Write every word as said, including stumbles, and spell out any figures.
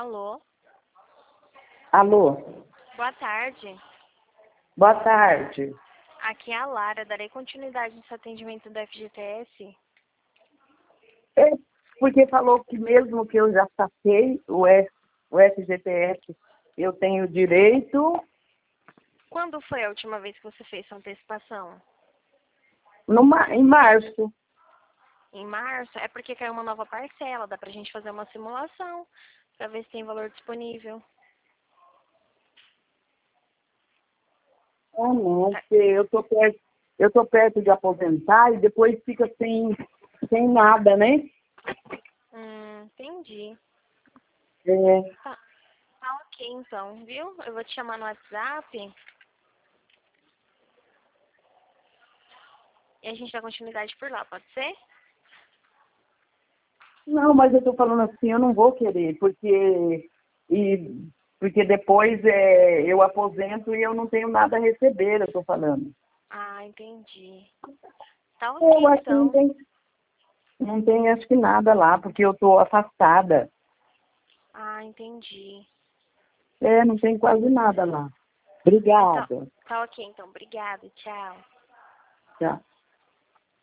Alô? Alô? Boa tarde. Boa tarde. Aqui é a Lara. Darei continuidade nesse atendimento do F G T S? É porque falou que mesmo que eu já saquei o, F, o F G T S, eu tenho direito Quando foi a última vez que você fez sua antecipação? no, ma- em março. Em março? É porque caiu uma nova parcela. Dá pra gente fazer uma simulação pra ver se tem valor disponível. Ah, não, porque eu tô perto, eu tô perto de aposentar e depois fica sem, sem nada, né? Hum, entendi. É, Tá, tá ok então, viu? Eu vou te chamar no WhatsApp e a gente dá continuidade por lá, pode ser? não, mas eu tô falando assim, eu não vou querer, porque, e, porque depois é, eu aposento e eu não tenho nada a receber, eu tô falando. Ah, entendi. Tá Eu ok acho que não então. tem, não tem acho que nada lá, porque eu tô afastada. Ah, entendi. É, não tem quase nada lá. Então, Obrigada. tá ok então. Obrigada. Tchau. Tchau.